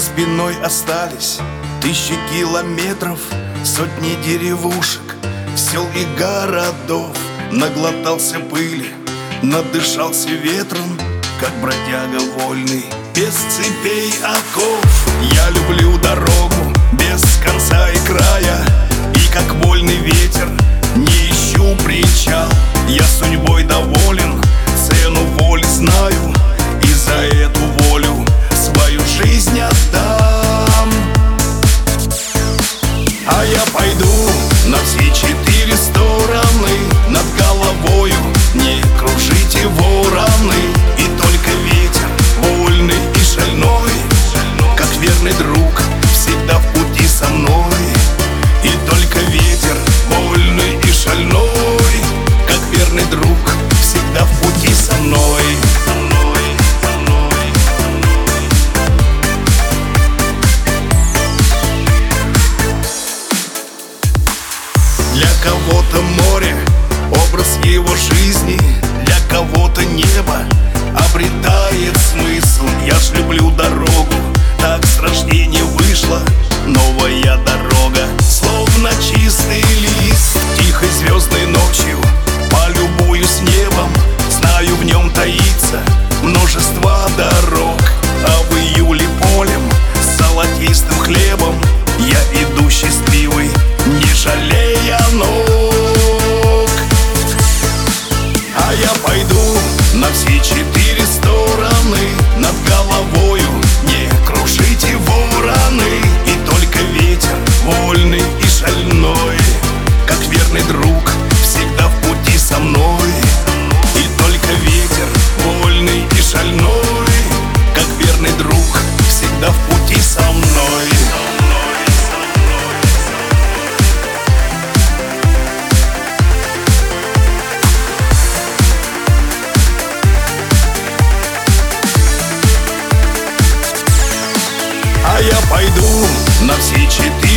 спиной остались тысячи километров, сотни деревушек, сел и городов. Наглотался пыли, надышался ветром, как бродяга вольный, без цепей оков. Я люблю дорогу без конца и края, и как вольный ветер не ищу причал. Я судьбой доволен, цену воли знаю, и за эту волю свою жизнь отдам. А я пойду на все четыре стороны, над головою не кружите вороны. И только ветер вольный и шальной, как верный друг, всегда в пути со мной. И только ветер вольный и шальной, как верный друг, всегда в пути со мной. Для кого-то море — образ его жизни, для кого-то небо обретает смысл. Я ж люблю дорогу, так с рождения вышла новая дорога. Словно чистый лист, тихой звездной ночью полюбуюсь небом. Знаю, в нем таится множество дорог. А в июле полем с золотистым хлебом я иду счастливый, не жалея ног. А я пойду на все четыре стороны, над головою не кружите вороны. И только ветер вольный и шальной, как верный друг, всегда в пути со мной. И только ветер вольный и шальной, как верный друг, всегда в пути со мной. А я пойду на все четыре